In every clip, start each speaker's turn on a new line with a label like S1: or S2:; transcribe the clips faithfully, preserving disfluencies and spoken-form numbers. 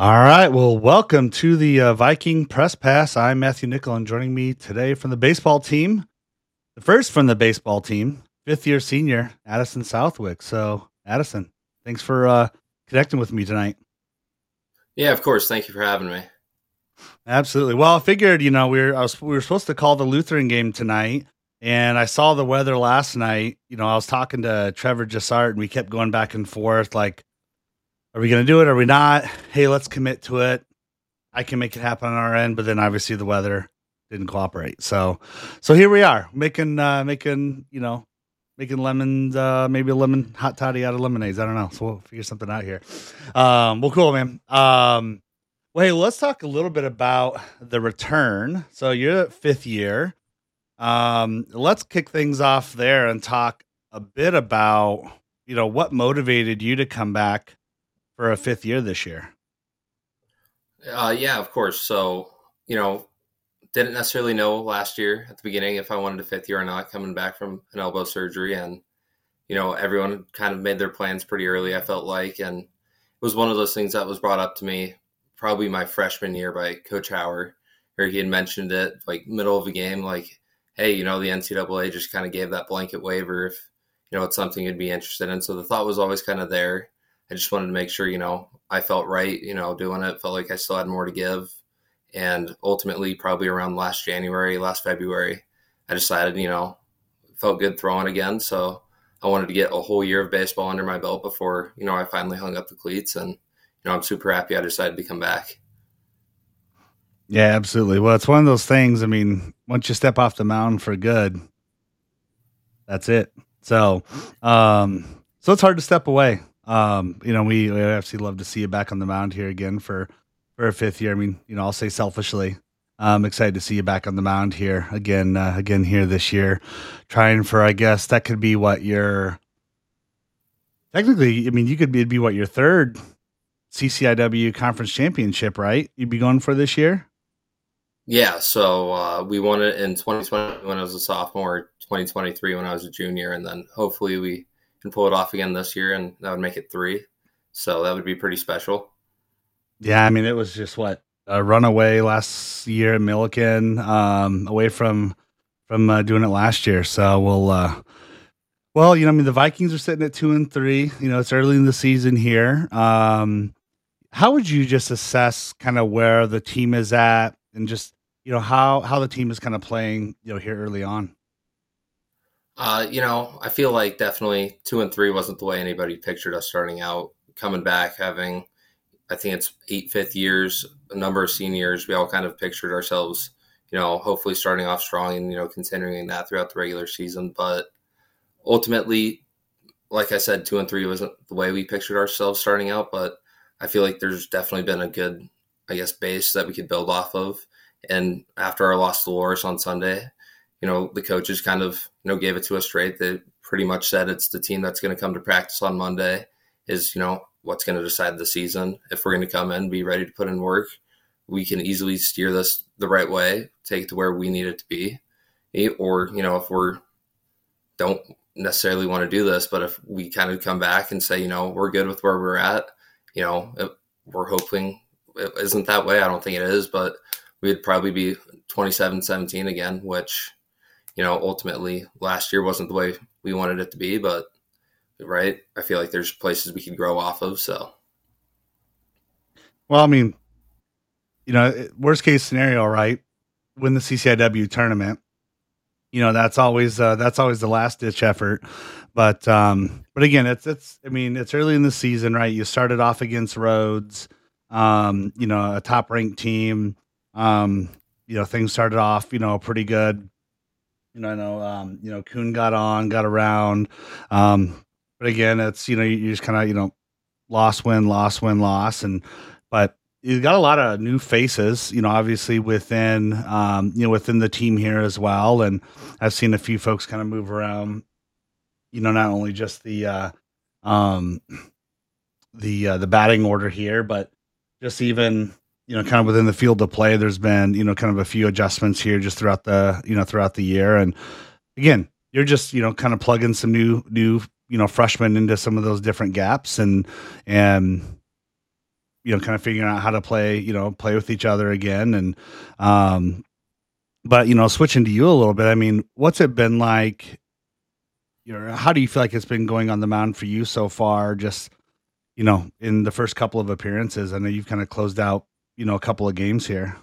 S1: All right. Well, welcome to the uh, Viking Press Pass. I'm Matthew Nickel, and joining me today from the baseball team, the first from the baseball team, fifth year senior, Addison Southwick. So, Addison, thanks for uh, connecting with me tonight.
S2: Yeah, of course. Thank you for having me.
S1: Absolutely. Well, I figured, you know, we were I was, we were supposed to call the Lutheran game tonight, and I saw the weather last night. You know, I was talking to Trevor Jassart, and we kept going back and forth, like, are we going to do it? Are we not? Hey, let's commit to it. I can make it happen on our end, but then obviously the weather didn't cooperate. So, so here we are making, uh, making, you know, making lemons, uh, maybe a lemon hot toddy out of lemonades. I don't know. So we'll figure something out here. Um, well, cool, man. Um, well, hey, let's talk a little bit about the return. So you're at fifth year. Um, let's kick things off there and talk a bit about, you know, what motivated you to come back for a fifth year this year.
S2: Uh, yeah, of course. So, you know, didn't necessarily know last year at the beginning if I wanted a fifth year or not coming back from an elbow surgery. And, you know, everyone kind of made their plans pretty early, I felt like. And it was one of those things that was brought up to me probably my freshman year by Coach Hauer, where he had mentioned it like middle of a game, like, hey, you know, the N C double A just kind of gave that blanket waiver if, you know, it's something you'd be interested in. So the thought was always kind of there. I just wanted to make sure, you know, I felt right, you know, doing it, felt like I still had more to give. And ultimately, probably around last January, last February, I decided, you know, felt good throwing again. So I wanted to get a whole year of baseball under my belt before, you know, I finally hung up the cleats. And, you know, I'm super happy I decided to come back.
S1: Yeah, absolutely. Well, it's one of those things. I mean, once you step off the mound for good, that's it. So, um, so it's hard to step away. Um, you know, we, we actually love to see you back on the mound here again for, for a fifth year. I mean, you know, I'll say selfishly, I'm excited to see you back on the mound here again, uh, again here this year, trying for, I guess that could be what your, technically, I mean, you could be, it'd be what your third C C I W conference championship, right? You'd be going for this year.
S2: Yeah, so uh, we won it in twenty twenty when I was a sophomore, twenty twenty-three when I was a junior, and then hopefully we can pull it off again this year, and that would make it three. So that would be pretty special.
S1: Yeah, I mean, it was just what a runaway last year at Milliken, um, away from from uh, doing it last year. So we'll, uh, well, you know, I mean, the Vikings are sitting at two and three. You know, it's early in the season here. Um, how would you just assess kind of where the team is at, and just you know how how the team is kind of playing, you know, here early on?
S2: Uh, you know, I feel like definitely two and three wasn't the way anybody pictured us starting out. Coming back, having I think it's eight fifth years, a number of seniors. We all kind of pictured ourselves, you know, hopefully starting off strong and, you know, continuing that throughout the regular season. But ultimately, like I said, two and three wasn't the way we pictured ourselves starting out. But I feel like there's definitely been a good, I guess, base that we could build off of. And after our loss to Loris on Sunday, you know, the coaches kind of, you know, gave it to us straight. They pretty much said it's the team that's going to come to practice on Monday is, you know, what's going to decide the season. If we're going to come in, be ready to put in work, we can easily steer this the right way, take it to where we need it to be. Or, you know, if we're don't necessarily want to do this, but if we kind of come back and say, you know, we're good with where we're at, you know, it, we're hoping it isn't that way. I don't think it is, but we'd probably be twenty-seven seventeen again, which, you know, ultimately last year wasn't the way we wanted it to be, but right, I feel like there's places we could grow off of. So,
S1: Well, I mean, you know, worst case scenario, right? Win the C C I W tournament. You know, that's always uh, that's always the last ditch effort. But um, but again, it's it's I mean, it's early in the season, right? You started off against Rhodes, um, you know, a top ranked team. Um, you know, things started off, you know, pretty good. You know, I know um, you know, Kuhn got on, got around. Um, but again, it's you know, you, you just kind of, you know, loss, win, loss, win, loss. And but you got a lot of new faces, you know, obviously within um, you know, within the team here as well. And I've seen a few folks kind of move around, you know, not only just the uh um the uh, the batting order here, but just even, you know, kind of within the field of play, there's been, you know, kind of a few adjustments here just throughout the, you know, throughout the year. And again, you're just, you know, kind of plugging some new, new, you know, freshmen into some of those different gaps. And, and you know, kind of figuring out how to play, you know, play with each other again. And, um, but, you know, switching to you a little bit, I mean, what's it been like? You know, how do you feel like it's been going on the mound for you so far? Just, you know, in the first couple of appearances, I know you've kind of closed out, you know, a couple of games here.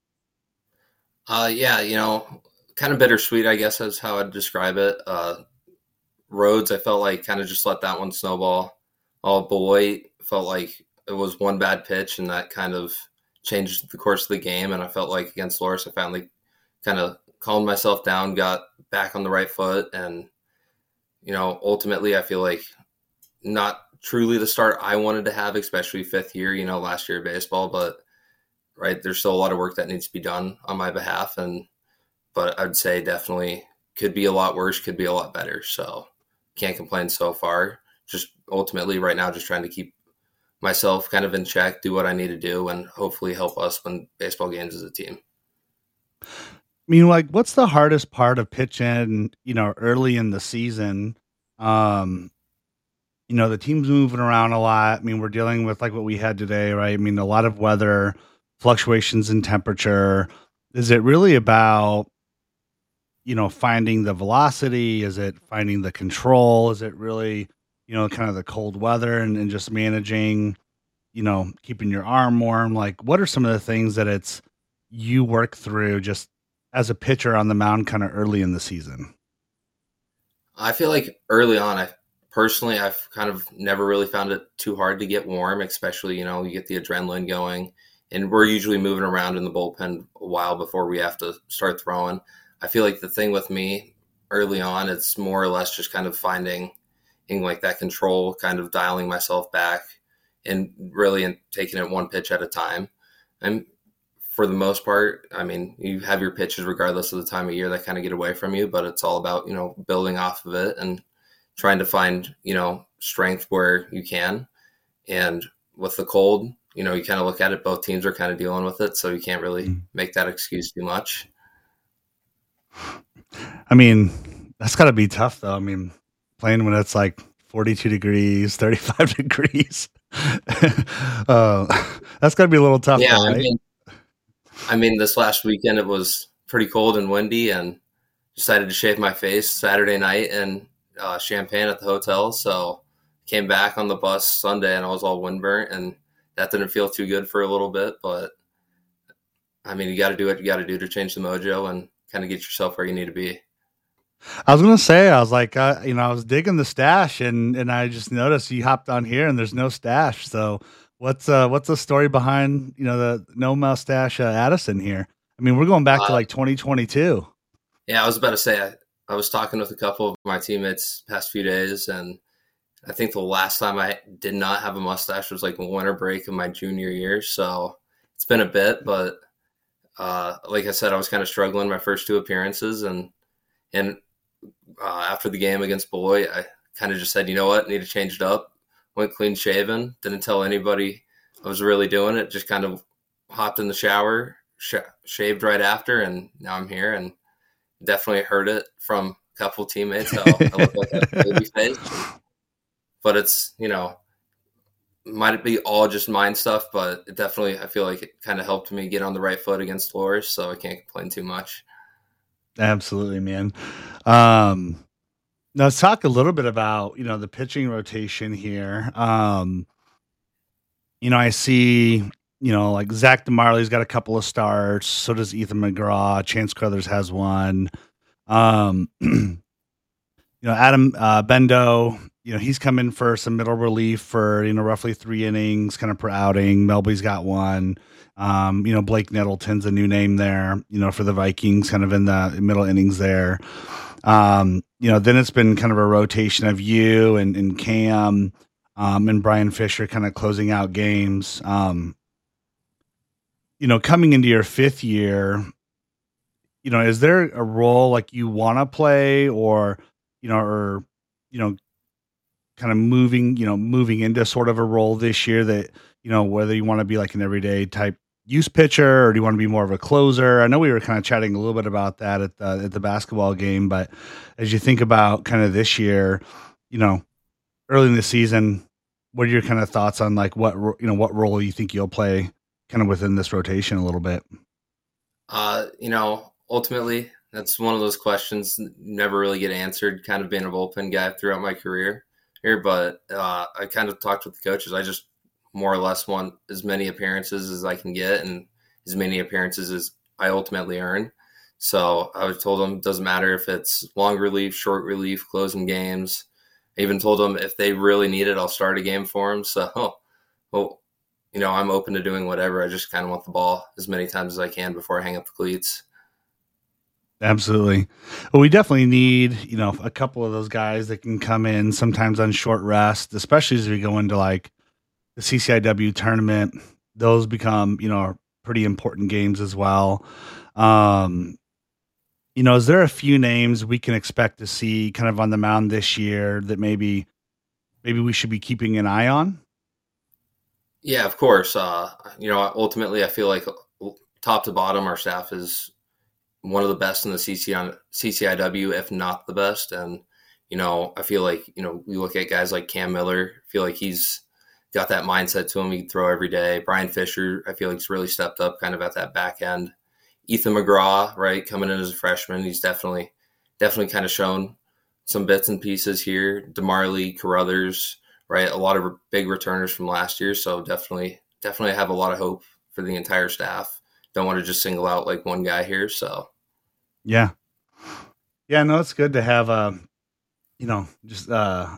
S2: Uh, yeah, you know, kind of bittersweet, I guess, is how I'd describe it. Uh, Rhodes, I felt like kind of just let that one snowball. Oh, Beloit felt like it was one bad pitch, and that kind of changed the course of the game. And I felt like against Loras, I finally kind of calmed myself down, got back on the right foot, and you know, ultimately, I feel like not truly the start I wanted to have, especially fifth year, you know, last year of baseball, but right, there's still a lot of work that needs to be done on my behalf. And, but I'd say definitely could be a lot worse, could be a lot better. So can't complain so far. Just ultimately right now, just trying to keep myself kind of in check, do what I need to do, and hopefully help us win baseball games as a team.
S1: I mean, like, what's the hardest part of pitching, you know, early in the season? Um, you know, the team's moving around a lot. I mean, we're dealing with like what we had today, right? I mean, a lot of weather, fluctuations in temperature. Is it really about, you know, finding the velocity? Is it finding the control? Is it really, you know, kind of the cold weather and, and just managing, you know, keeping your arm warm? Like, what are some of the things that it's you work through just as a pitcher on the mound kind of early in the season?
S2: I feel like early on, I personally, I've kind of never really found it too hard to get warm, especially, you know, you get the adrenaline going, and we're usually moving around in the bullpen a while before we have to start throwing. I feel like the thing with me early on, it's more or less just kind of finding in like that control, kind of dialing myself back and really taking it one pitch at a time. And for the most part, I mean, you have your pitches regardless of the time of year that kind of get away from you, but it's all about, you know, building off of it and trying to find, you know, strength where you can. And with the cold, you know, you kind of look at it, both teams are kind of dealing with it, so you can't really make that excuse too much.
S1: I mean, that's got to be tough, though. I mean, playing when it's like forty-two degrees, thirty-five degrees. uh, that's got to be a little tough,
S2: Yeah,
S1: though, right?
S2: I mean, I mean, this last weekend it was pretty cold and windy, and decided to shave my face Saturday night in uh, Champaign at the hotel. So came back on the bus Sunday, and I was all windburnt, and that didn't feel too good for a little bit. But I mean, you got to do what you got to do to change the mojo and kind of get yourself where you need to be.
S1: I was gonna say, I was like, uh, you know, I was digging the stash, and and I just noticed you hopped on here, and there's no stash. So what's uh what's the story behind, you know, the no mustache uh, Addison here? I mean, we're going back uh, to like twenty twenty-two.
S2: Yeah, I was about to say, I, I was talking with a couple of my teammates past few days, and I think the last time I did not have a mustache was like winter break of my junior year. So it's been a bit, but uh, like I said, I was kind of struggling my first two appearances, and and uh, after the game against Beloit, I kind of just said, you know what, need to change it up. Went clean shaven, didn't tell anybody I was really doing it. Just kind of hopped in the shower, sh- shaved right after, and now I'm here. And definitely heard it from a couple teammates how I look like a baby face. But it's, you know, might be all just mind stuff, but it definitely, I feel like it kind of helped me get on the right foot against Loras, so I can't complain too much.
S1: Absolutely, man. Um, now let's talk a little bit about, you know, the pitching rotation here. Um, you know, I see, you know, like Zach DeMarley's got a couple of starts. So does Ethan McGraw. Chance Crothers has one. Um, you know, Adam uh, Bendo, you know, he's come in for some middle relief for, you know, roughly three innings kind of per outing. Melby's got one. Um, you know, Blake Nettleton's a new name there, you know, for the Vikings kind of in the middle innings there. Um, you know, then it's been kind of a rotation of you and, and Cam um, and Brian Fisher kind of closing out games. Um, you know, coming into your fifth year, you know, is there a role like you want to play or, you know, or, you know, kind of moving, you know, moving into sort of a role this year that, you know, whether you want to be like an everyday type use pitcher or do you want to be more of a closer? I know we were kind of chatting a little bit about that at the, at the basketball game, but as you think about kind of this year, you know, early in the season, what are your kind of thoughts on like what ro- you know what role you think you'll play kind of within this rotation a little bit?
S2: Uh, you know, ultimately, that's one of those questions never really get answered. Kind of being a bullpen guy throughout my career here, but uh, I kind of talked with the coaches. I just more or less want as many appearances as I can get, and as many appearances as I ultimately earn. So I told them it doesn't matter if it's long relief, short relief, closing games. I even told them if they really need it, I'll start a game for them. So, well, you know, I'm open to doing whatever. I just kind of want the ball as many times as I can before I hang up the cleats.
S1: Absolutely. Well, we definitely need, you know, a couple of those guys that can come in sometimes on short rest, especially as we go into like the C C I W tournament. Those become, you know, pretty important games as well. Um, you know, is there a few names we can expect to see kind of on the mound this year that maybe maybe we should be keeping an eye on?
S2: Yeah, of course. Uh, you know, ultimately, I feel like top to bottom, our staff is one of the best in the C C I W, if not the best. And, you know, I feel like, you know, we look at guys like Cam Miller, I feel like he's got that mindset to him. He can throw every day. Brian Fisher, I feel like he's really stepped up kind of at that back end. Ethan McGraw, right, coming in as a freshman, he's definitely, definitely kind of shown some bits and pieces here. DeMarley, Carruthers, right, a lot of big returners from last year. So definitely, definitely have a lot of hope for the entire staff. Don't want to just single out like one guy here. So,
S1: Yeah. Yeah, no, it's good to have, uh, you know, just, uh,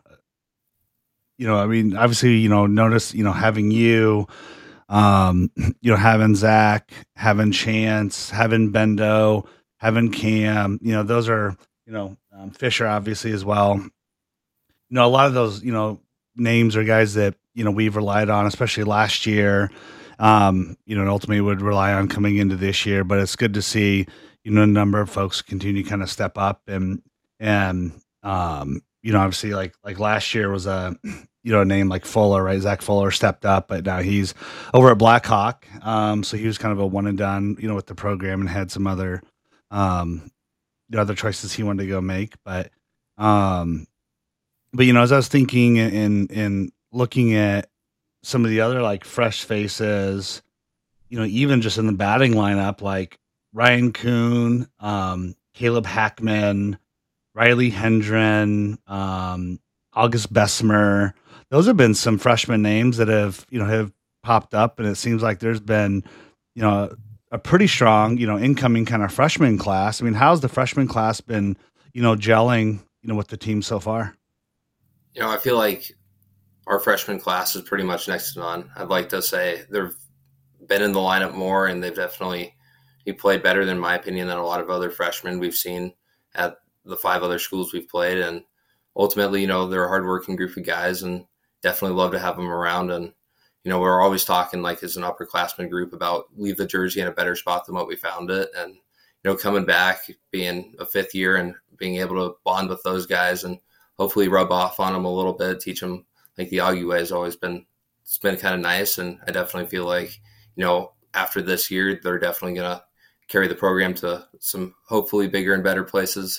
S1: you know, I mean, obviously, you know, notice, you know, having you, um, you know, having Zach, having Chance, having Bendo, having Cam, you know, those are, you know, um, Fisher obviously as well. You know, a lot of those, you know, names are guys that, you know, we've relied on, especially last year, um, you know, and ultimately would rely on coming into this year. But it's good to see, you know, a number of folks continue to kind of step up and, and, um, you know, obviously like, like last year was a, you know, a name like Fuller, right? Zach Fuller stepped up, but now he's over at Blackhawk. Um, so he was kind of a one and done, you know, with the program and had some other, um, the other choices he wanted to go make. But, um, but you know, as I was thinking and and looking at some of the other like fresh faces, you know, even just in the batting lineup, like Ryan Kuhn, um, Caleb Hackman, Riley Hendren, um, August Bessemer. Those have been some freshman names that have, you know, have popped up, and it seems like there's been, you know, a pretty strong, you know, incoming kind of freshman class. I mean, how's the freshman class been, you know, gelling, you know, with the team so far?
S2: you know, I feel like our freshman class is pretty much next to none. I'd like to say they've been in the lineup more, and they've definitely he played better, than my opinion, than a lot of other freshmen we've seen at the five other schools we've played. And ultimately, you know, they're a hardworking group of guys, and definitely love to have them around. And you know, we're always talking like as an upperclassmen group about leave the jersey in a better spot than what we found it. And you know, coming back, being a fifth year, and being able to bond with those guys and hopefully rub off on them a little bit, teach them like the Augie way has always been, it's been kind of nice. And I definitely feel like, you know, after this year, they're definitely going to carry the program to some hopefully bigger and better places.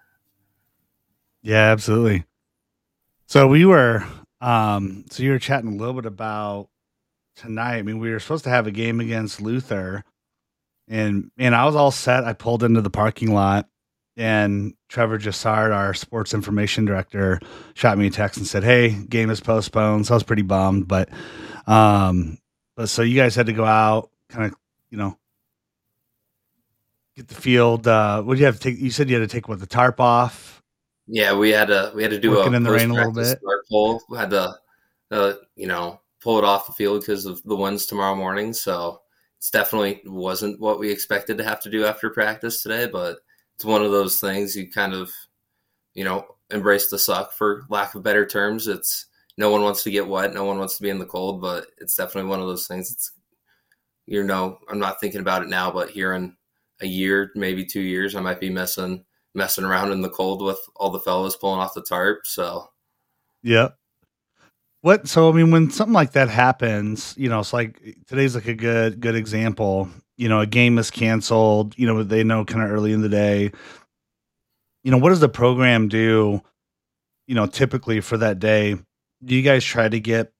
S1: Yeah, absolutely. So we were, um, so you were chatting a little bit about tonight. I mean, we were supposed to have a game against Luther, and man, I was all set. I pulled into the parking lot, and Trevor Jassard, our sports information director, shot me a text and said, "Hey, game is postponed." So I was pretty bummed, but, um, but so you guys had to go out, kind of, you know, get the field. Uh, what do you have to take? You said you had to take what, the tarp off?
S2: Yeah, we had to we had to do
S1: Working
S2: a
S1: in the rain a little
S2: post-practice
S1: bit.
S2: start pull. We had to, uh, you know, pull it off the field because of the winds tomorrow morning. So it's definitely wasn't what we expected to have to do after practice today. But it's one of those things you kind of, you know, embrace the suck, for lack of better terms. It's no one wants to get wet, no one wants to be in the cold, but it's definitely one of those things. It's, you know, I'm not thinking about it now, but here in a year, maybe two years, I might be messing messing around in the cold with all the fellas pulling off the tarp. So
S1: Yeah. What? So I mean, when something like that happens, you know, it's like today's like a good good example. You know, a game is canceled. You know, they know kind of early in the day. You know, what does the program do? You know, typically for that day, do you guys try to get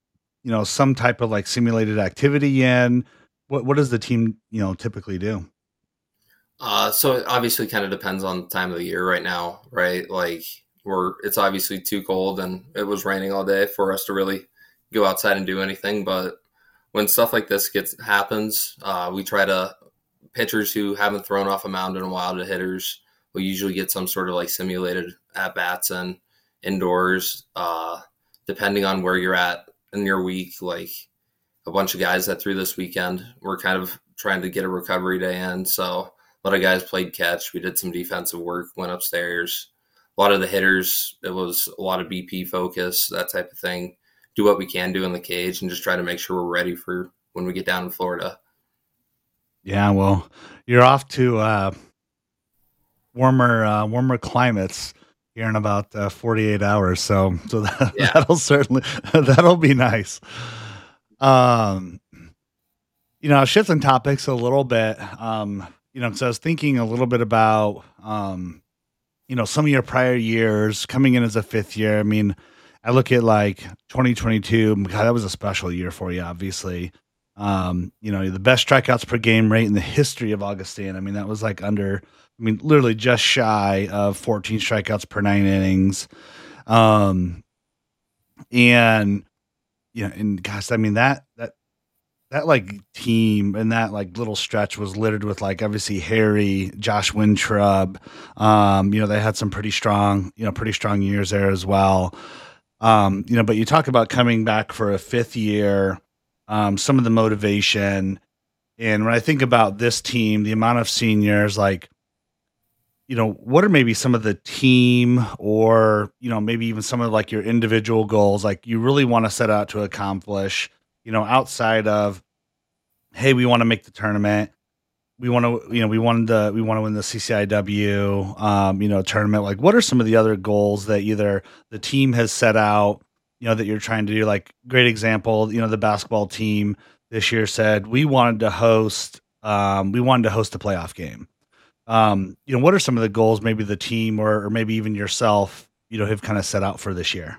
S1: you know, some type of like simulated activity in? What what does the team, you know, typically do?
S2: Uh, so it obviously kind of depends on the time of the year right now, right? Like we're it's obviously too cold and it was raining all day for us to really go outside and do anything. But when stuff like this gets happens, uh, we try to pitchers who haven't thrown off a mound in a while to hitters will usually get some sort of like simulated at bats and indoors, uh, depending on where you're at in your week. Like a bunch of guys that threw this weekend, we're kind of trying to get a recovery day in. So a lot of guys played catch. We did some defensive work, went upstairs. A lot of the hitters, it was a lot of B P focus, that type of thing. Do what we can do in the cage and just try to make sure we're ready for when we get down in Florida.
S1: Yeah, well, you're off to uh, warmer uh, warmer climates here in about uh, forty-eight hours, so so that,
S2: Yeah.
S1: that'll certainly that'll be nice. Um, you know, shifting topics a little bit. Um, you know, so I was thinking a little bit about um, you know, some of your prior years coming in as a fifth year. I mean, I look at like twenty twenty-two. God, that was a special year for you, obviously. Um, you know, the best strikeouts per game rate in the history of Augustine. I mean, that was like under, I mean, literally just shy of fourteen strikeouts per nine innings. Um, and yeah, and gosh, I mean that that that like team and that like little stretch was littered with like obviously Harry, Josh Wintrub. Um, you know, they had some pretty strong, you know, pretty strong years there as well. Um, you know, but you talk about coming back for a fifth year, um, some of the motivation. And when I think about this team, the amount of seniors, like, you know, what are maybe some of the team or, you know, maybe even some of like your individual goals, like you really want to set out to accomplish, you know, outside of, hey, we want to make the tournament. We want to, you know, we wanted to, we want to win the C C I W, um, you know, tournament. Like, what are some of the other goals that either the team has set out, you know, that you're trying to do? Like, great example, you know, the basketball team this year said we wanted to host, um, we wanted to host a playoff game. Um, you know, what are some of the goals maybe the team or, or maybe even yourself, you know, have kind of set out for this year?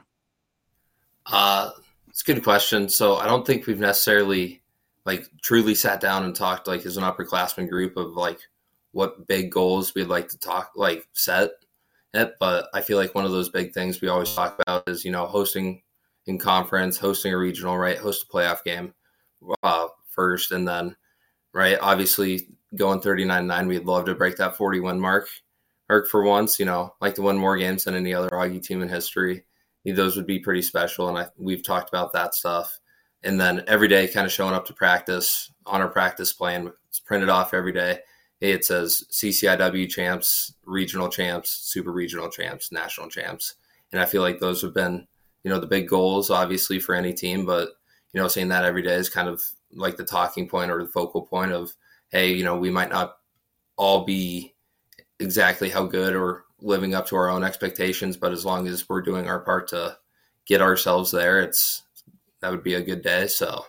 S2: Uh, it's a good question. So I don't think we've necessarily like truly sat down and talked like as an upperclassmen group of like what big goals we'd like to talk like set it. But I feel like one of those big things we always talk about is, you know, hosting in conference, hosting a regional, right? Host a playoff game uh, first. And then, right, obviously going thirty-nine nine, we'd love to break that forty win mark. Mark for once, you know, like to win more games than any other Augie team in history. Those would be pretty special. And I, we've talked about that stuff. And then every day kind of showing up to practice on our practice plan. It's printed off every day. Hey, it says C C I W champs, regional champs, super regional champs, national champs. And I feel like those have been, you know, the big goals, obviously, for any team. But, you know, saying that every day is kind of like the talking point or the focal point of, hey, you know, we might not all be exactly how good or living up to our own expectations, but as long as we're doing our part to get ourselves there, it's that would be a good day. So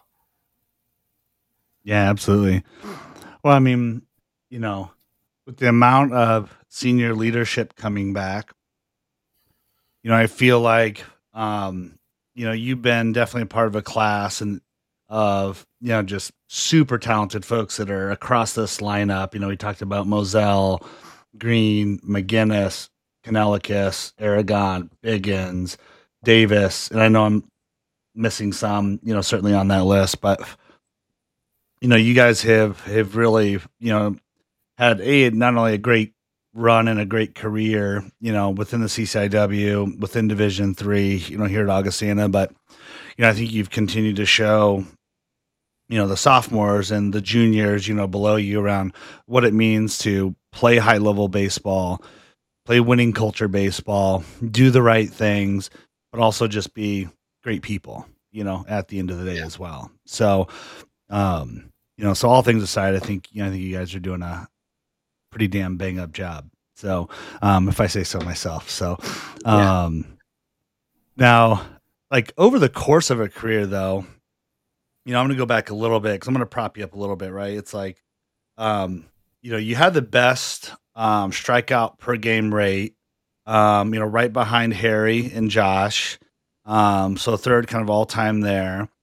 S1: Yeah, absolutely. Well, I mean, you know, with the amount of senior leadership coming back, you know, I feel like, um, you know, you've been definitely a part of a class and of, you know, just super talented folks that are across this lineup. You know, we talked about Moselle, Green, McGinnis, Kanelakis, Aragon, Biggins, Davis, and I know I'm missing some, you know, certainly on that list, but you know, you guys have have really, you know, had a not only a great run and a great career, you know, within the C C I W, within Division Three, you know, here at Augustana, but you know, I think you've continued to show, you know, the sophomores and the juniors, you know, below you around what it means to play high level baseball, play winning culture baseball, do the right things, but also just be great people, you know, at the end of the day
S2: yeah.
S1: as well. So, um, you know, so all things aside, I think, you know, I think you guys are doing a pretty damn bang up job. So, um, if I say so myself, so, um, yeah. Now, like over the course of a career though, you know, I'm going to go back a little bit cause I'm going to prop you up a little bit, right? It's like, um, you know, you had the best, um, strikeout per game rate, um, you know, right behind Harry and Josh. Um, so third kind of all time there.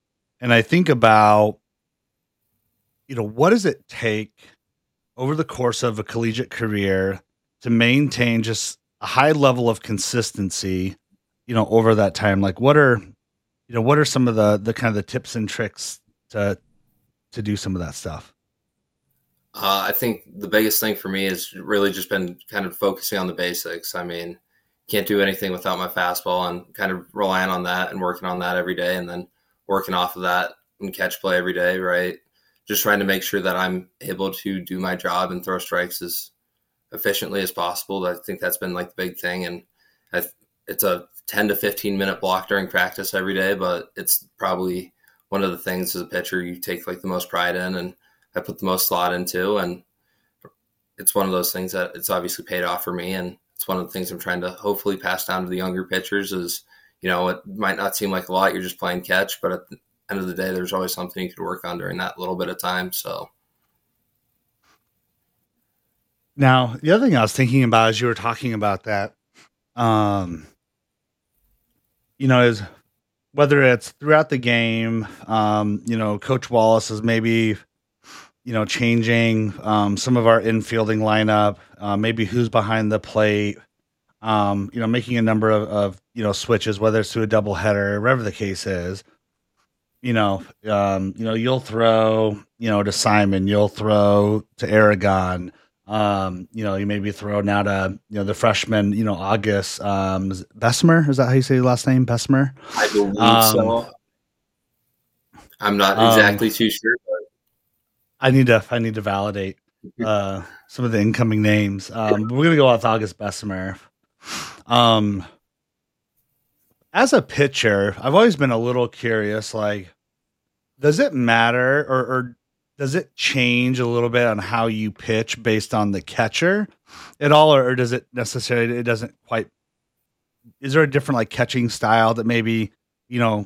S1: And I think about, you know, what does it take over the course of a collegiate career to maintain just a high level of consistency, you know, over that time? Like what are, you know, what are some of the, the kind of the tips and tricks to, to do some of that stuff?
S2: Uh, I think the biggest thing for me has really just been kind of focusing on the basics. I mean, can't do anything without my fastball, and kind of relying on that and working on that every day, and then working off of that and catch play every day, right? Just trying to make sure that I'm able to do my job and throw strikes as efficiently as possible. I think that's been like the big thing. And I, it's a ten to fifteen minute block during practice every day, but it's probably one of the things as a pitcher you take like the most pride in, and I put the most thought into. And it's one of those things that it's obviously paid off for me. And it's one of the things I'm trying to hopefully pass down to the younger pitchers is, you know, it might not seem like a lot. You're just playing catch, but at the end of the day, there's always something you could work on during that little bit of time. So
S1: now the other thing I was thinking about as you were talking about that, um, you know, is whether it's throughout the game, um, you know, Coach Wallace is maybe, you know, changing um, some of our infielding lineup, uh, maybe who's behind the plate, um, you know, making a number of, of, you know, switches, whether it's to a doubleheader, whatever the case is. You know, um, you know, you'll throw, you know, to Simon, you'll throw to Aragon, um, you know, you maybe throw now to, you know, the freshman, you know, August, um, Bessemer, is that how you say your last name? Bessemer?
S2: I believe
S1: Um,
S2: so. I'm not
S1: um,
S2: exactly too sure, but
S1: I need to, I need to validate, uh, some of the incoming names. Um, but we're going to go with August Bessemer. Um, as a pitcher, I've always been a little curious, like, does it matter or, or does it change a little bit on how you pitch based on the catcher at all? Or, or does it necessarily, it doesn't quite, is there a different like catching style that maybe, you know,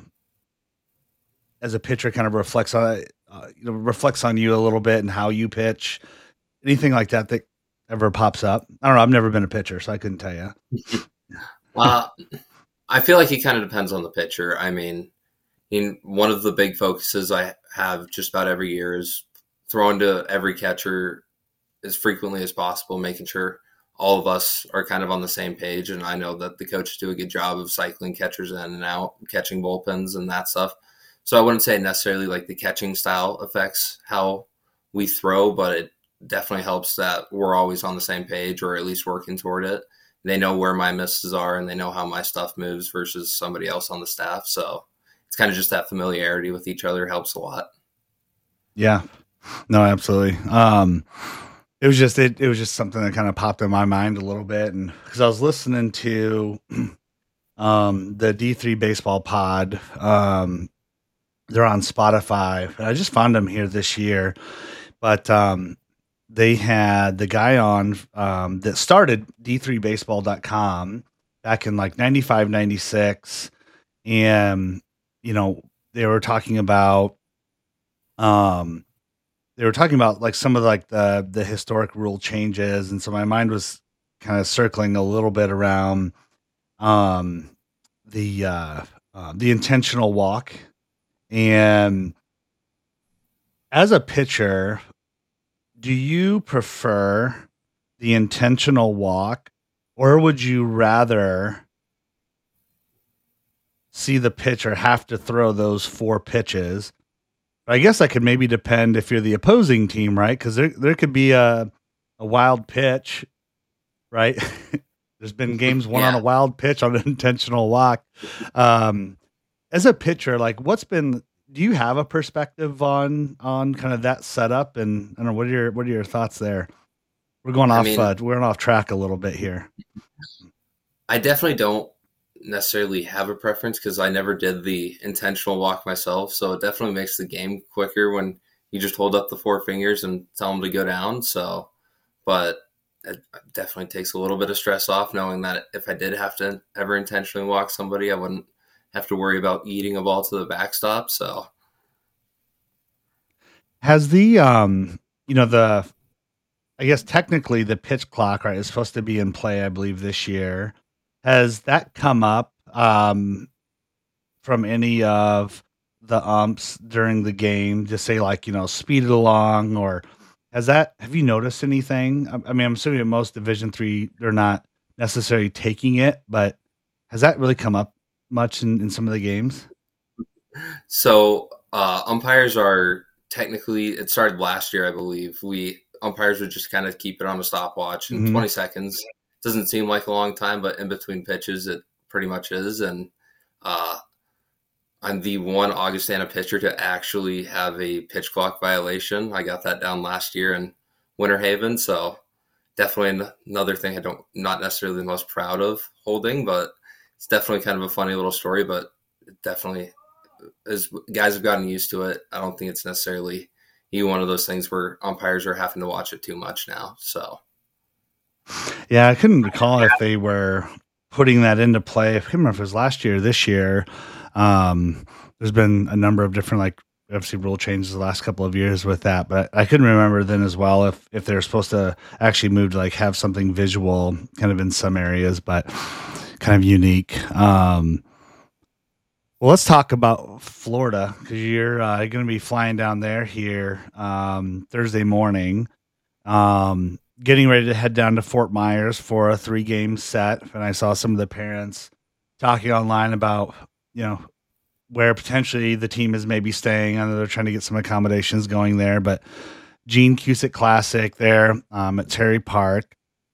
S1: as a pitcher kind of reflects on, uh, you know, reflects on you a little bit and how you pitch, anything like that that ever pops up? I don't know. I've never been a pitcher, so I couldn't tell you.
S2: well, I feel like it kind of depends on the pitcher. I mean, in one of the big focuses I have just about every year is throwing to every catcher as frequently as possible, making sure all of us are kind of on the same page. And I know that the coaches do a good job of cycling catchers in and out, catching bullpens and that stuff. So I wouldn't say necessarily like the catching style affects how we throw, but it definitely helps that we're always on the same page, or at least working toward it. They know where my misses are and they know how my stuff moves versus somebody else on the staff. So it's kind of just that familiarity with each other helps a lot.
S1: Yeah, no, absolutely. Um, it was just, it, it was just something that kind of popped in my mind a little bit. And cause I was listening to, um, the D three baseball pod, um, they're on Spotify. I just found them here this year, but, um, they had the guy on, um, that started D three baseball dot com back in like ninety-five, ninety-six. And, you know, they were talking about, um, they were talking about like some of like the, the historic rule changes. And so my mind was kind of circling a little bit around, um, the, uh, uh, the intentional walk. And as a pitcher, do you prefer the intentional walk, or would you rather see the pitcher have to throw those four pitches? I guess that could maybe depend if you're the opposing team, right? Because there there could be a a wild pitch, right? There's been games won yeah. on a wild pitch on an intentional walk. Um, as a pitcher, like what's been? Do you have a perspective on on kind of that setup? And I don't know, what are your what are your thoughts there? We're going off I mean, uh, we're going off track a little bit here.
S2: I definitely don't necessarily have a preference because I never did the intentional walk myself. So it definitely makes the game quicker when you just hold up the four fingers and tell them to go down. So, but it definitely takes a little bit of stress off knowing that if I did have to ever intentionally walk somebody, I wouldn't have to worry about eating a ball to the backstop. So
S1: has the, um, you know, the, I guess technically the pitch clock, right, is supposed to be in play, I believe, this year. Has that come up um, from any of the umps during the game to say like, you know, speed it along, or has that have you noticed anything? I, I mean, I'm assuming in most Division three they're not necessarily taking it, but has that really come up much in, in some of the games?
S2: So uh, umpires are technically, it started last year, I believe. We umpires would just kind of keep it on a stopwatch, and
S1: Hmm.
S2: twenty seconds doesn't seem like a long time, but in between pitches, it pretty much is. And uh, I'm the one Augustana pitcher to actually have a pitch clock violation. I got that down last year in Winter Haven, so definitely another thing I don't not necessarily the most proud of holding, but it's definitely kind of a funny little story. But definitely, as guys have gotten used to it, I don't think it's necessarily even one of those things where umpires are having to watch it too much now. So
S1: Yeah, I couldn't recall if they were putting that into play. I can't remember if it was last year or this year. Um, there's been a number of different like obviously rule changes the last couple of years with that, but I couldn't remember then as well if if they're supposed to actually move to like have something visual kind of in some areas, but kind of unique. Um, well, let's talk about Florida because you're uh, going to be flying down there here um, Thursday morning. Um, getting ready to head down to Fort Myers for a three game set. And I saw some of the parents talking online about, you know, where potentially the team is maybe staying. I know they're trying to get some accommodations going there, but Gene Cusick Classic there um, at Terry Park.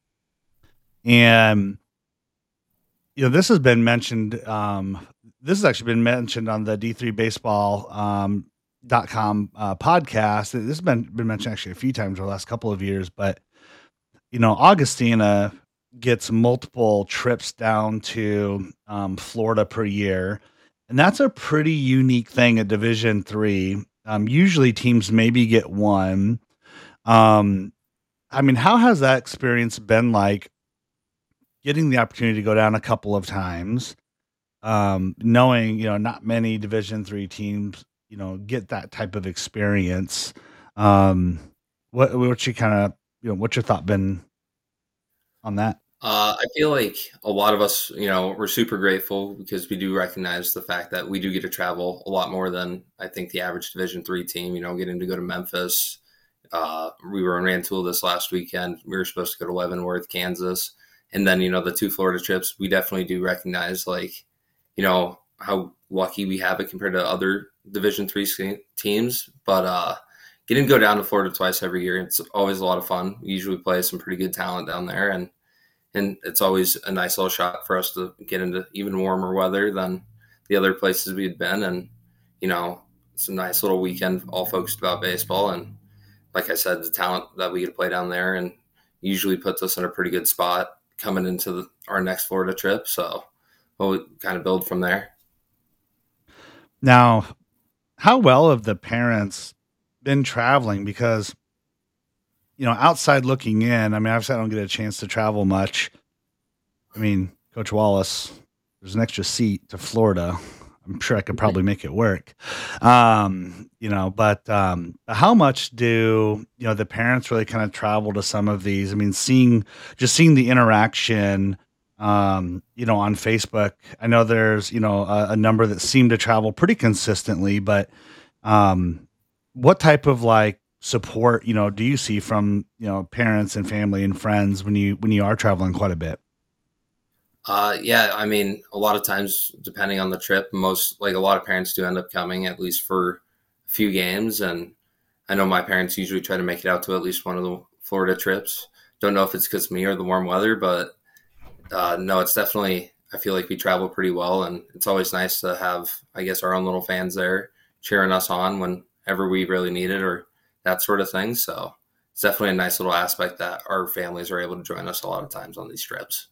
S1: And, you know, this has been mentioned. Um, this has actually been mentioned on the D three baseball um, dot com uh, podcast. This has been, been mentioned actually a few times over the last couple of years, but you know, Augustina gets multiple trips down to um, Florida per year, and that's a pretty unique thing at Division three. Um, usually, teams maybe get one. Um, I mean, how has that experience been like? Getting the opportunity to go down a couple of times, um, knowing you know not many Division three teams, you know, get that type of experience. Um, what what's your kind of you know what's your thought been on that?
S2: uh, I feel like a lot of us, you know, we're super grateful because we do recognize the fact that we do get to travel a lot more than I think the average Division three team. You know, getting to go to Memphis. Uh, we were in Rantoul this last weekend. We were supposed to go to Leavenworth, Kansas, and then you know the two Florida trips. We definitely do recognize like, you know, how lucky we have it compared to other Division three teams. But uh, getting to go down to Florida twice every year, it's always a lot of fun. We usually play some pretty good talent down there, and and it's always a nice little shot for us to get into even warmer weather than the other places we had been. And you know, it's a nice little weekend, all focused about baseball. And like I said, the talent that we get to play down there and usually puts us in a pretty good spot coming into the, our next Florida trip. So we'll kind of build from there.
S1: Now, how well have the parents been traveling? Because, you know, outside looking in, I mean, obviously I don't get a chance to travel much. I mean, Coach Wallace, there's an extra seat to Florida. I'm sure I could probably make it work. Um, you know, but um, how much do, you know, the parents really kind of travel to some of these? I mean, seeing, just seeing the interaction, um, you know, on Facebook, I know there's, you know, a, a number that seem to travel pretty consistently, but um, what type of like support, you know, do you see from, you know, parents and family and friends when you, when you are traveling quite a bit?
S2: Uh, yeah, I mean, a lot of times, depending on the trip, most like a lot of parents do end up coming at least for a few games. And I know my parents usually try to make it out to at least one of the Florida trips. Don't know if it's because me or the warm weather, but uh, no, it's definitely, I feel like we travel pretty well. And it's always nice to have, I guess, our own little fans there cheering us on whenever we really need it or that sort of thing. So it's definitely a nice little aspect that our families are able to join us a lot of times on these trips.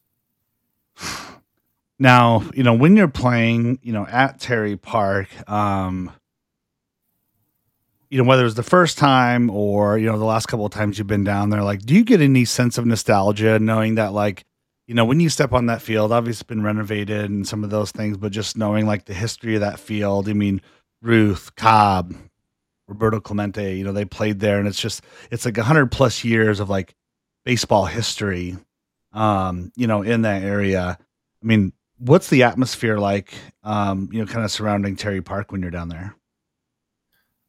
S1: Now, you know, when you're playing, you know, at Terry Park, um, you know, whether it's the first time or, you know, the last couple of times you've been down there, like, do you get any sense of nostalgia knowing that, like, you know, when you step on that field, obviously it's been renovated and some of those things, but just knowing like the history of that field, I mean, Ruth, Cobb, Roberto Clemente, you know, they played there and it's just, it's like a hundred plus years of like baseball history, um, you know, in that area. I mean, what's the atmosphere like, um, you know, kind of surrounding Terry Park when you're down there?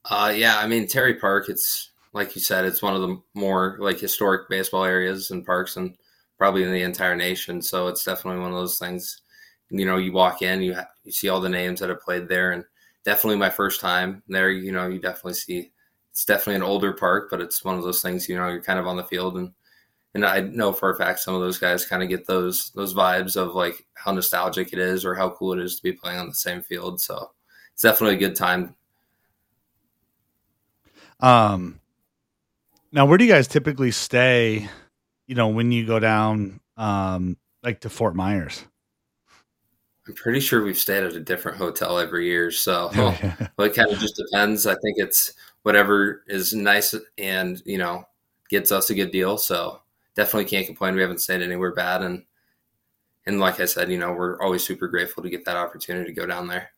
S2: Uh, yeah, I mean Terry Park. It's like you said, it's one of the more like historic baseball areas and parks, and probably in the entire nation. So it's definitely one of those things. You know, you walk in, you ha- you see all the names that have played there, and definitely my first time there. You know, you definitely see it's definitely an older park, but it's one of those things. You know, you're kind of on the field, and and I know for a fact some of those guys kind of get those those vibes of like how nostalgic it is or how cool it is to be playing on the same field. So it's definitely a good time.
S1: Um, now where do you guys typically stay, you know, when you go down, um, like to Fort Myers?
S2: I'm pretty sure we've stayed at a different hotel every year, so
S1: Oh, yeah.
S2: well, it kind of just depends. I think it's whatever is nice and you know gets us a good deal. So definitely can't complain. We haven't stayed anywhere bad, and and like I said, you know we're always super grateful to get that opportunity to go down there.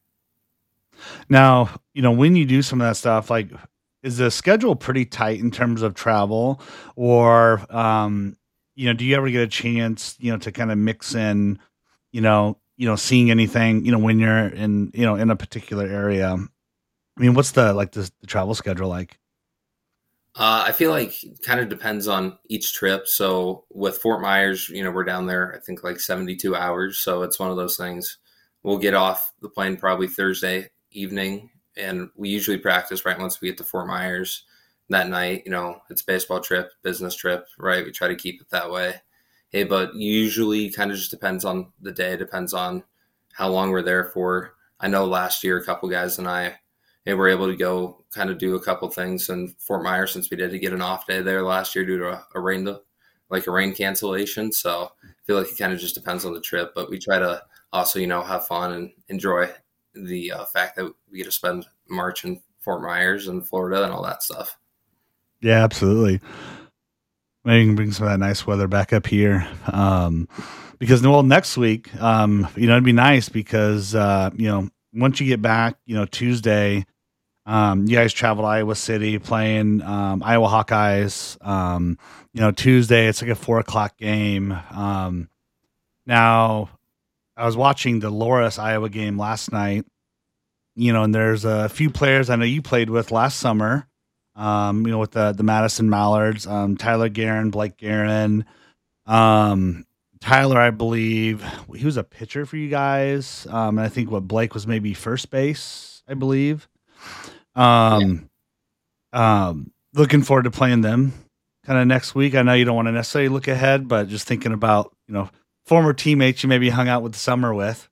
S1: Now, you know, when you do some of that stuff, like, is the schedule pretty tight in terms of travel, or, um, you know, do you ever get a chance, you know, to kind of mix in, you know, you know, seeing anything, you know, when you're in, you know, in a particular area? I mean, what's the like the, the travel schedule like?
S2: Uh, I feel like it kind of depends on each trip. So with Fort Myers, you know, we're down there, I think like seventy-two hours. So it's one of those things. We'll get off the plane probably Thursday evening, and we usually practice right once we get to Fort Myers that night. You know, it's a baseball trip, business trip, right? We try to keep it that way. Hey, but usually kind of just depends on the day, depends on how long we're there for. I know last year, a couple guys and I and we're able to go kind of do a couple things in Fort Myers since we did to get an off day there last year due to a, a rain, like a rain cancellation. So I feel like it kind of just depends on the trip, but we try to also, you know, have fun and enjoy the uh, fact that we get to spend March in Fort Myers and Florida and all that stuff.
S1: Yeah, absolutely. Maybe you can bring some of that nice weather back up here. Um, because well, next week, um, you know, it'd be nice because uh, you know, once you get back, you know, Tuesday, um, you guys travel to Iowa City playing um Iowa Hawkeyes. Um, you know, Tuesday it's like a four o'clock game. Um, now I was watching the Loras Iowa game last night, you know, and there's a few players I know you played with last summer. Um, you know, with the the Madison Mallards, um, Tyler Guerin, Blake Guerin, um, Tyler, I believe he was a pitcher for you guys. Um, and I think what Blake was maybe first base, I believe.
S2: Yeah.
S1: Um, um, Looking forward to playing them kind of next week. I know you don't want to necessarily look ahead, but just thinking about, you know, former teammates you maybe hung out with the summer with.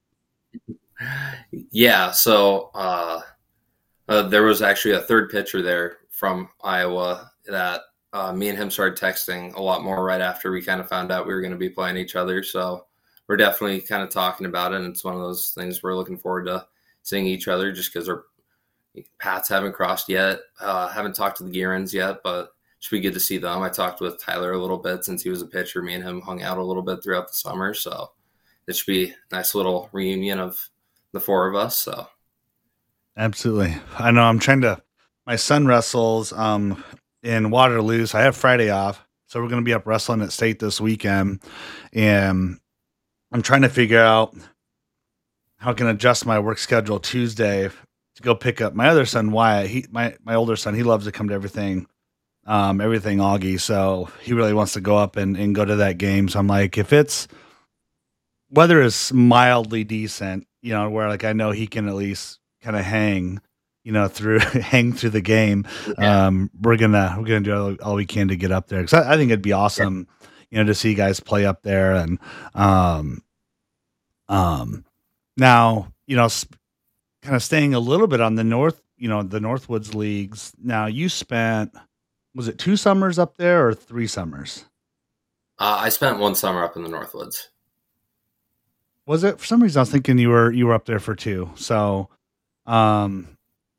S2: Yeah. So uh, uh, there was actually a third pitcher there from Iowa that uh, me and him started texting a lot more right after we kind of found out we were going to be playing each other. So we're definitely kind of talking about it. And it's one of those things we're looking forward to seeing each other just because our paths haven't crossed yet. Uh, haven't talked to the Gearins yet, but it should be good to see them. I talked with Tyler a little bit since he was a pitcher. Me and him hung out a little bit throughout the summer. So it should be a nice little reunion of the four of us. So
S1: Absolutely. I know I'm trying to, my son wrestles, um, in Waterloo. So I have Friday off. So we're going to be up wrestling at state this weekend. And I'm trying to figure out how I can adjust my work schedule Tuesday to go pick up my other son, Wyatt. He, my, my older son, he loves to come to everything, um, everything Augie. So he really wants to go up and, and go to that game. So I'm like, if it's weather is mildly decent, you know, where like I know he can at least kind of hang, you know, through hang through the game.
S2: yeah,
S1: Um, we're gonna we're gonna do all, all we can to get up there because I, I think it'd be
S2: yeah.
S1: awesome, you know, to see guys play up there and um um now you know sp- kind of staying a little bit on the north, you know, the Northwoods leagues. Now you spent was it two summers up there or three summers?
S2: Uh, I spent one summer up in the Northwoods.
S1: Was it for some reason I was thinking you were you were up there for two. So um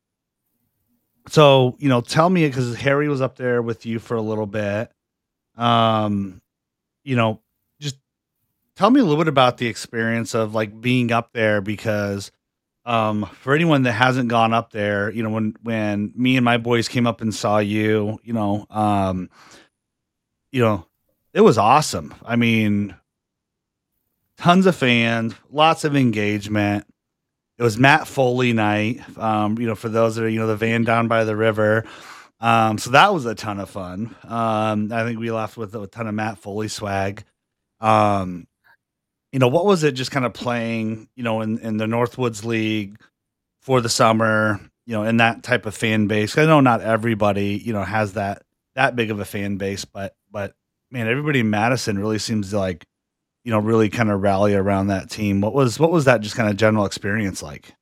S1: so you know tell me because Harry was up there with you for a little bit. Um you know just tell me a little bit about the experience of like being up there because um for anyone that hasn't gone up there, you know, when when me and my boys came up and saw you, you know, um you know, it was awesome. I mean, tons of fans, lots of engagement. it was Matt Foley night. Um, you know, for those that are, you know, the van down by the river. Um, so that was a ton of fun. Um, I think we left with a ton of Matt Foley swag. Um, you know, what was it just kind of playing, you know, in, in the Northwoods League for the summer, you know, in that type of fan base? I know not everybody, you know, has that that big of a fan base, but but man, everybody in Madison really seems to like, you know, really kind of rally around that team. What was what was that just kind of general experience like?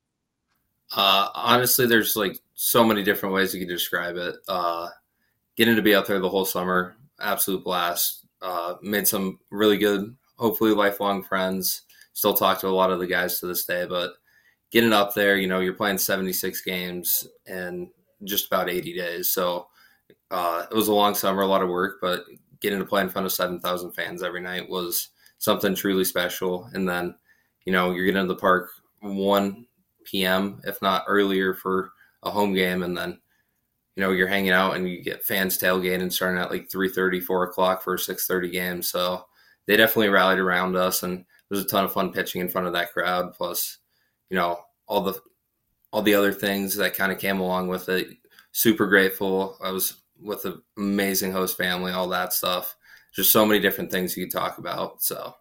S2: Uh, honestly, there's like so many different ways you could describe it. Uh, getting to be out there the whole summer, absolute blast. Uh, made some really good, hopefully lifelong friends. Still talk to a lot of the guys to this day, but getting up there, you know, you're playing seventy-six games in just about eighty days. So uh, it was a long summer, a lot of work, but getting to play in front of seven thousand fans every night was something truly special. And then, you know, you're getting to the park one p.m., if not earlier, for a home game. And then, you know, you're hanging out and you get fans tailgating starting at like three thirty, four o'clock for a six thirty game. So they definitely rallied around us, and it was a ton of fun pitching in front of that crowd. Plus, you know, all the all the other things that kind of came along with it. Super grateful. I was with an amazing host family, all that stuff. Just so many different things you could talk about. So,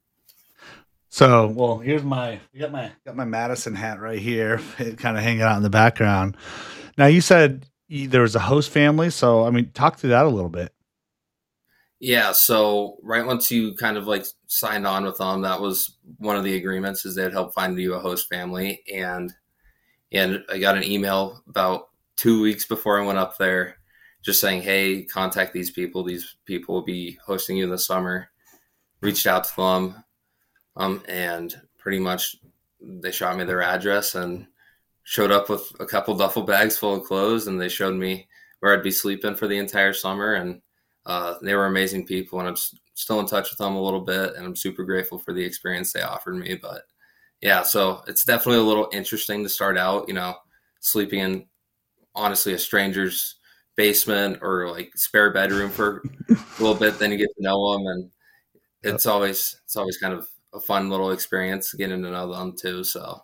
S1: So, well, here's my you got my got my Madison hat right here, kind of hanging out in the background. Now, you said you, there was a host family, so I mean, talk through that a little bit.
S2: yeah. So right once you kind of like signed on with them, that was one of the agreements is they'd help find you a host family. And, and I got an email about two weeks before I went up there just saying, hey, contact these people. These people will be hosting you in the summer. Reached out to them. Um, and pretty much they shot me their address and showed up with a couple duffel bags full of clothes, and they showed me where I'd be sleeping for the entire summer. And uh, they were amazing people, and I'm s- still in touch with them a little bit, and I'm super grateful for the experience they offered me. But yeah, so it's definitely a little interesting to start out, you know, sleeping in honestly a stranger's basement or like spare bedroom for a little bit. Then you get to know them, and
S1: Yep.
S2: it's always it's always kind of a fun little experience getting to know them too. So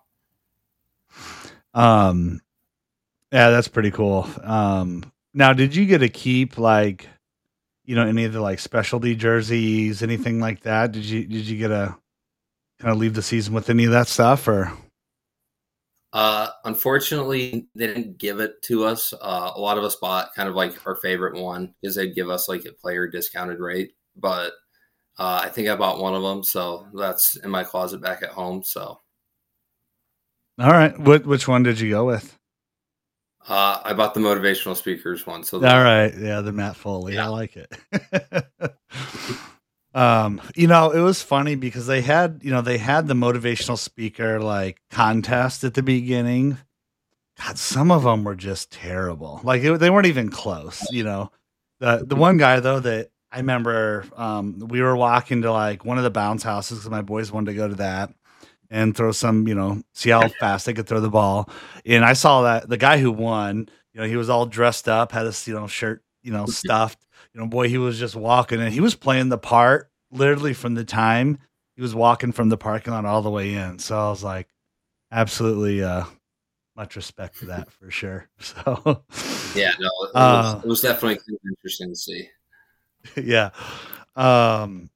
S1: Um, yeah, that's pretty cool. Um, now, did you get to keep like, you know, any of the like specialty jerseys, anything like that? Did you did you get to kind of leave the season with any of that stuff, or?
S2: uh, unfortunately, they didn't give it to us. Uh, a lot of us bought kind of like our favorite one because they'd give us like a player discounted rate. But uh, I think I bought one of them, so that's in my closet back at home. So
S1: All right, what which one did you go with?
S2: uh, I bought the motivational speakers one. So
S1: All
S2: the
S1: right, yeah, the Matt Foley, I
S2: yeah,
S1: like it. Um, you know, it was funny because they had, you know, they had the motivational speaker like contest at the beginning. God, some of them were just terrible. Like it, they weren't even close. You know, the the one guy though that I remember, um, we were walking to like one of the bounce houses because my boys wanted to go to that and throw some, you know, see how fast they could throw the ball. And I saw that the guy who won, you know, he was all dressed up, had his, you know, shirt, you know, stuffed. You know, boy, he was just walking and he was playing the part literally from the time he was walking from the parking lot all the way in. So I was like, absolutely, uh, much respect to that for sure. So,
S2: yeah, no, it was
S1: uh,
S2: it was definitely interesting to see.
S1: yeah. Um,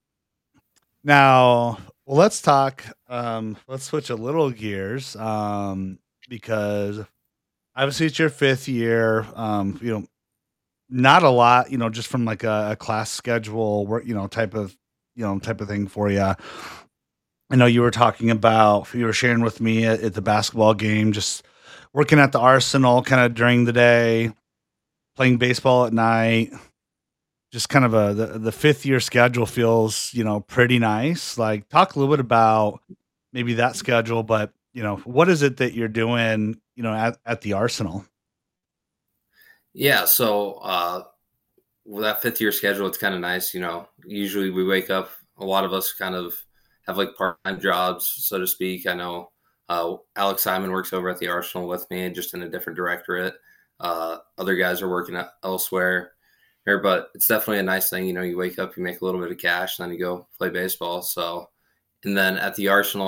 S1: Now, well, let's talk. Um, let's switch a little gears, um, because obviously it's your fifth year. Um, you know, not a lot. You know, just from like a, a class schedule, work. You know, type of you know type of thing for you. I know you were talking about. You were sharing with me at, at the basketball game, just working at the Arsenal, kind of during the day, playing baseball at night. Just kind of a the, the fifth year schedule feels, you know, pretty nice. Like talk a little bit about maybe that schedule, but you know, what is it that you're doing, you know, at, at the Arsenal?
S2: Yeah, so uh, with that fifth year schedule, it's kind of nice. You know, usually we wake up. A lot of us kind of have like part time jobs, so to speak. I know uh, Alex Simon works over at the Arsenal with me, just in a different directorate. Uh, other guys are working at elsewhere here, but it's definitely a nice thing. You know, you wake up, you make a little bit of cash, and then you go play baseball. So, and then at the Arsenal, I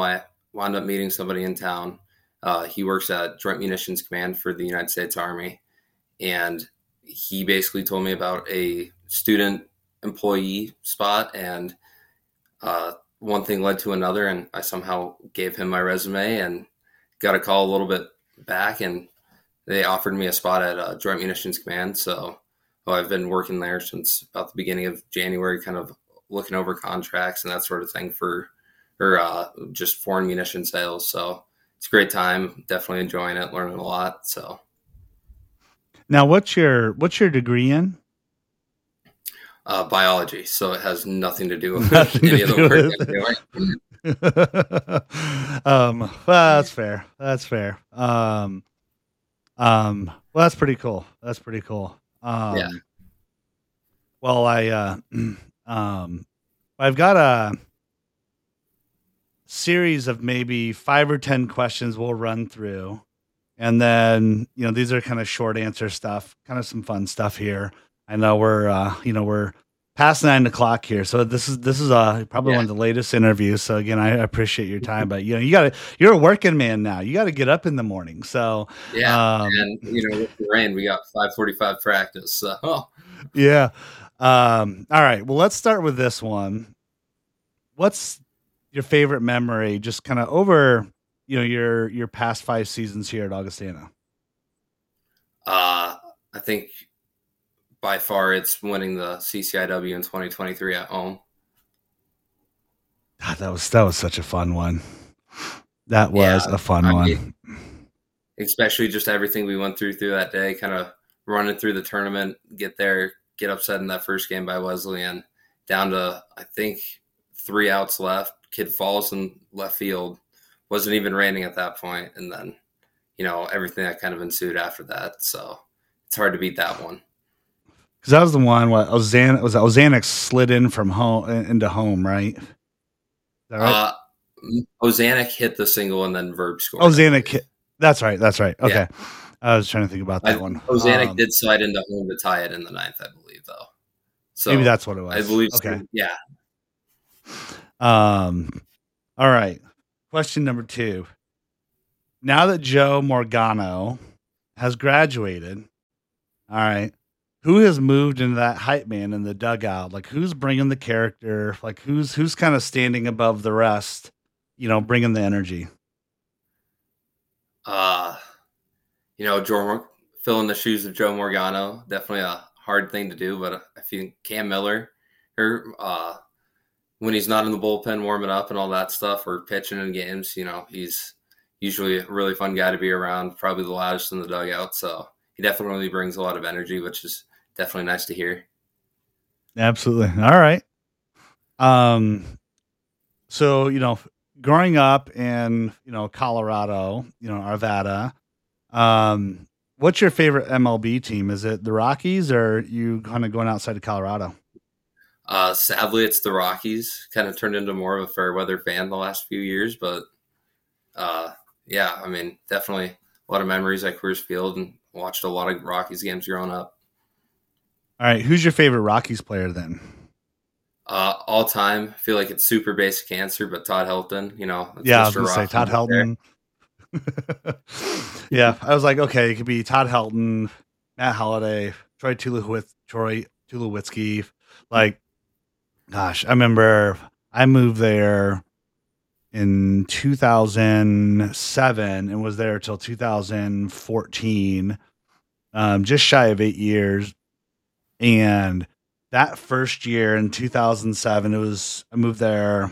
S2: wound up meeting somebody in town. Uh, he works at Joint Munitions Command for the United States Army. And he basically told me about a student employee spot, and uh, one thing led to another, and I somehow gave him my resume and got a call a little bit back, and they offered me a spot at uh, Joint Munitions Command. So well, I've been working there since about the beginning of January, kind of looking over contracts and that sort of thing for, or uh, just foreign munition sales. So it's a great time. Definitely enjoying it, learning a lot. So
S1: now, what's your what's your degree in?
S2: Uh, biology, so it has nothing to do with nothing any of the
S1: work I'm doing. um, well, that's fair. That's fair. Um, um, well, that's pretty cool. That's pretty cool. Um,
S2: yeah.
S1: Well, I, uh, um, I've got a series of maybe five or ten questions we'll run through, and then you know these are kind of short answer stuff, kind of some fun stuff here. I know we're, uh, you know, we're past nine o'clock here, so this is this is uh, probably yeah. one of the latest interviews. So again, I appreciate your time, but you know, you got to you're a working man now. You got to get up in the morning. So
S2: yeah, um, and you know, with the rain, we got five forty-five practice. So
S1: yeah. Um, all right. Well, let's start with this one. What's your favorite memory? Just kind of over, you know, your your past five seasons here at Augustana.
S2: Uh, I think. By far, it's winning the C C I W in twenty twenty-three at home.
S1: God, that was that was such a fun one. That was yeah, a fun I one.
S2: Mean, especially just everything we went through through that day, kind of running through the tournament, get there, get upset in that first game by Wesleyan, down to, I think, three outs left. Kid falls in left field. Wasn't even raining at that point. And then, you know, everything that kind of ensued after that. So it's hard to beat that one.
S1: Because that was the one what Ozan was Ozanic slid in from home into home, right? Is
S2: that right? Uh, Ozanic hit the single and then Verb scored.
S1: Ozanic hit. That's right. That's right. Okay, yeah. I was trying to think about that
S2: I,
S1: one.
S2: Ozanic um, did slide into home to tie it in the ninth, I believe, though. So
S1: maybe that's what it was.
S2: I believe.
S1: Okay.
S2: So, yeah.
S1: Um. All right. Question number two. Now that Joe Morgano has graduated, all right. Who has moved into that hype man in the dugout? Like, who's bringing the character? Like, who's who's kind of standing above the rest? You know, bringing the energy.
S2: Uh, you know, Joe filling the shoes of Joe Morgano, definitely a hard thing to do. But I think Cam Miller, or uh, when he's not in the bullpen warming up and all that stuff, or pitching in games, you know, he's usually a really fun guy to be around. Probably the loudest in the dugout, so he definitely brings a lot of energy, which is definitely nice to hear.
S1: Absolutely. All right. Um, so, you know, growing up in, you know, Colorado, you know, Arvada, um, what's your favorite M L B team? Is it the Rockies, or are you kind of going outside of Colorado?
S2: Uh, sadly, it's the Rockies. Kind of turned into more of a fair weather fan the last few years, but uh, yeah, I mean, definitely a lot of memories at Coors Field, and watched a lot of Rockies games growing up.
S1: All right, who's your favorite Rockies player then?
S2: Uh, all time, I feel like it's super basic answer, but Todd Helton, you know.
S1: Yeah, I was going to say Todd Helton. Yeah, I was like, okay, it could be Todd Helton, Matt Holliday, Troy Tulowitzki, Troy Tulowitzki. Like, gosh, I remember I moved there in two thousand seven and was there till two thousand fourteen, um, just shy of eight years. And that first year in two thousand seven, it was, I moved there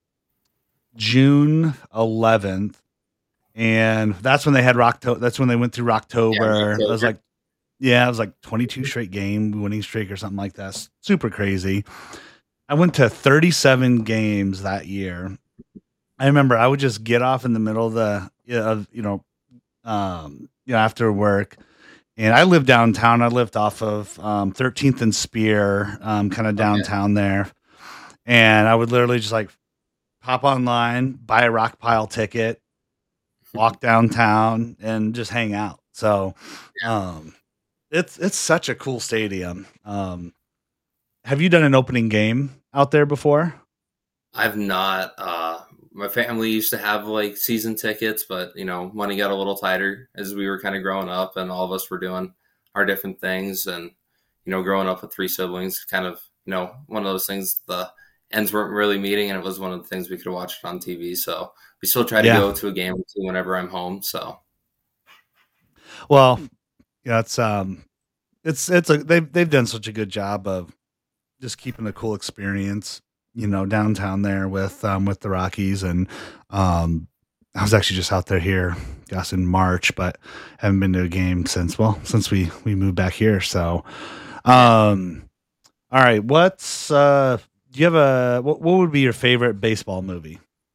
S1: June eleventh, and that's when they had Rocktober. That's when they went through Rocktober. Yeah, it was like, yeah, it was like twenty-two straight game winning streak or something like that. Super crazy. I went to thirty-seven games that year. I remember I would just get off in the middle of the, of, you know, um, you know, after work. And I lived downtown. I lived off of um, thirteenth and Spear, um, kind of downtown okay. there. And I would literally just like pop online, buy a rock pile ticket, walk downtown, and just hang out. So um, it's it's such a cool stadium. Um, have you done an opening game out there before?
S2: I've not. Uh, my family used to have like season tickets, but you know, money got a little tighter as we were kind of growing up, and all of us were doing our different things. And you know, growing up with three siblings, kind of you know, one of those things. The ends weren't really meeting, and it was one of the things we could watch it on T V. So we still try to
S1: Yeah.
S2: go to a game or two whenever I'm home. So,
S1: Well, yeah, it's um, it's it's a they've they've done such a good job of just keeping a cool experience, you know, downtown there with um with the Rockies. And um, I was actually just out there here, guess in March, but haven't been to a game since well since we we moved back here. So, um, all right, what's uh, do you have a what what would be your favorite baseball movie?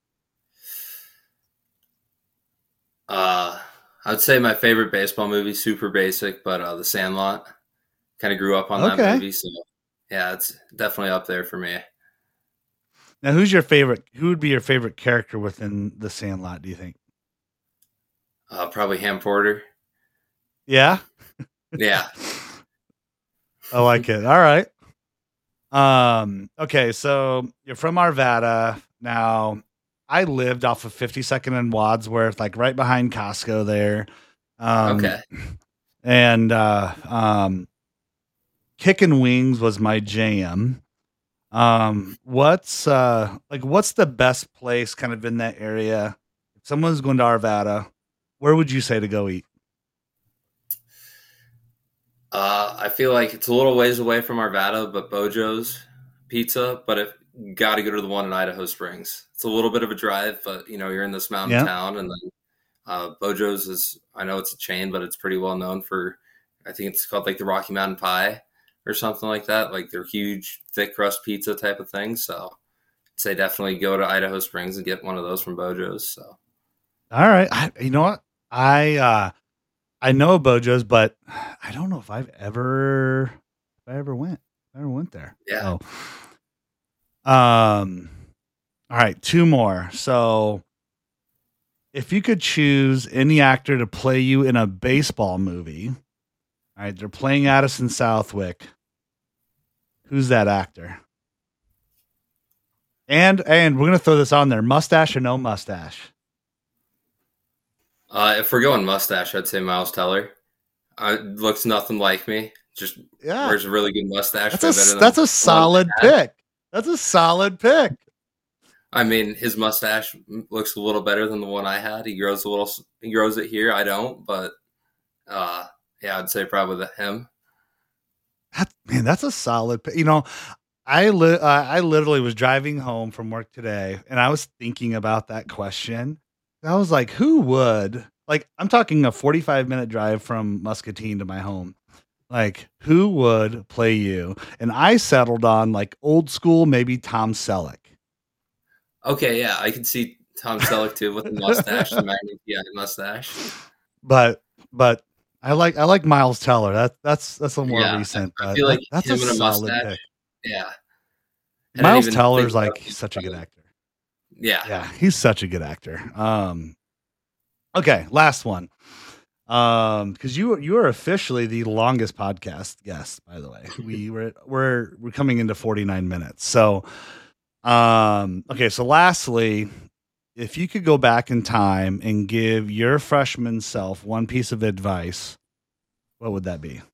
S2: uh, I would say my favorite baseball movie, super basic, but uh, The Sandlot. Kind of grew up on that
S1: Okay.
S2: movie, so yeah, it's definitely up there for me.
S1: Now, who's your favorite? Who would be your favorite character within The Sandlot? Do you think?
S2: Uh, probably Ham Porter.
S1: Yeah.
S2: Yeah.
S1: I like it. All right. Um, okay, so you're from Arvada. Now, I lived off of fifty-second and Wadsworth, like right behind Costco there. Um,
S2: Okay.
S1: And uh, um, Kickin' Wings was my jam. Um, what's uh, like, what's the best place kind of in that area? If someone's going to Arvada, where would you say to go eat?
S2: Uh, I feel like it's a little ways away from Arvada, but Bojo's Pizza. But if got to go to the one in Idaho Springs, it's a little bit of a drive, but you know you're in this mountain
S1: Yeah.
S2: town, and then uh, Bojo's is I know it's a chain, but it's pretty well known for. I think it's called like the Rocky Mountain Pie or something like that. Like they're huge, thick crust pizza type of thing. So I'd say definitely go to Idaho Springs and get one of those from Bojo's. So
S1: All right. I, you know what? I uh I know Bojo's, but I don't know if I've ever if I ever went. I ever went there.
S2: yeah.
S1: So um all right, two more. So if you could choose any actor to play you in a baseball movie, all right, they're playing Addison Southwick. Who's that actor? And and we're gonna throw this on there. Mustache or no mustache?
S2: Uh, if we're going mustache, I'd say Miles Teller. Uh, looks nothing like me. Just
S1: Yeah.
S2: wears a really good mustache.
S1: That's
S2: way
S1: a
S2: better than
S1: that's
S2: the
S1: a
S2: one
S1: solid
S2: I had.
S1: pick. That's a solid pick.
S2: I mean, his mustache looks a little better than the one I had. He grows a little. He grows it here. I don't, but uh, yeah, I'd say probably the, him.
S1: That, man, that's a solid pick. You know, I li- uh, I literally was driving home from work today, and I was thinking about that question. I was like, who would like? I'm talking a forty-five minute drive from Muscatine to my home. Like, who would play you? And I settled on like old school, maybe Tom Selleck.
S2: Okay, yeah, I can see Tom Selleck too with the mustache, the magnified mustache.
S1: But but I like I like Miles Teller. That that's that's a little more
S2: Yeah,
S1: recent.
S2: I
S1: But
S2: feel like
S1: that, that's
S2: him
S1: a
S2: and a
S1: solid
S2: mustache.
S1: pick.
S2: Yeah, I didn't
S1: Miles
S2: even
S1: Teller's
S2: think about
S1: like
S2: it.
S1: such a good actor.
S2: Yeah.
S1: Yeah, he's such a good actor. Um, okay, last one. Um, because you you are officially the longest podcast guest, by the way. We were we're we're coming into forty-nine minutes. So, um, okay. So, lastly, if you could go back in time and give your freshman self one piece of advice, what would that be?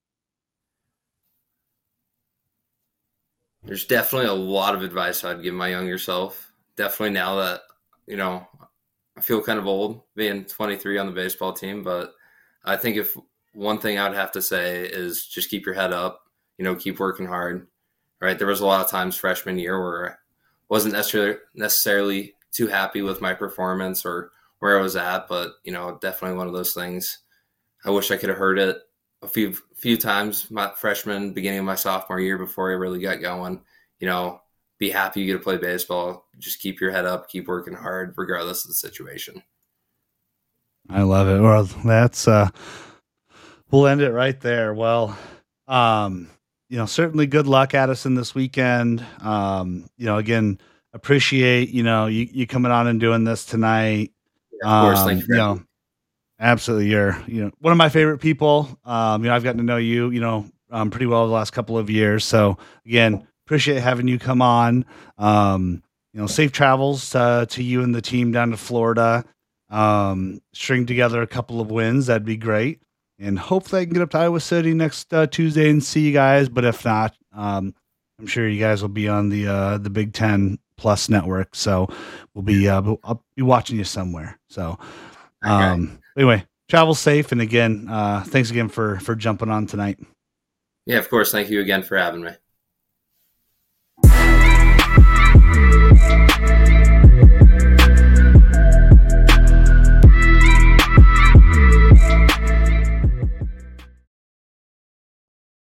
S2: There's definitely a lot of advice I'd give my younger self. Definitely now that, you know, I feel kind of old being twenty-three on the baseball team, but I think if one thing I'd have to say is just keep your head up, you know, keep working hard, right? There was a lot of times freshman year where I wasn't necessarily necessarily too happy with my performance or where I was at, but, you know, definitely one of those things. I wish I could have heard it a few few times my freshman, beginning of my sophomore year before I really got going. You know, be happy you get to play baseball. Just keep your head up, keep working hard, regardless of the situation.
S1: I love it. Well, that's uh we'll end it right there. Well, um, you know, certainly good luck, Addison, this weekend. Um, you know, again, appreciate, you know, you, you coming on and doing this tonight.
S2: Yeah, of course, thank
S1: Um,
S2: you for
S1: you
S2: having
S1: know,
S2: me.
S1: absolutely. You're, you know, one of my favorite people. Um, you know, I've gotten to know you, you know, um, pretty well the last couple of years. So again, appreciate having you come on. Um, you know, safe travels uh, to you and the team down to Florida. Um, string together a couple of wins. That'd be great. And hopefully I can get up to Iowa City next uh, Tuesday and see you guys. But if not, um, I'm sure you guys will be on the uh, the Big Ten Plus network. So we'll be uh, I'll be watching you somewhere. So um, okay. Anyway, travel safe. And again, uh, thanks again for for jumping on tonight.
S2: Yeah, of course. Thank you again for having me.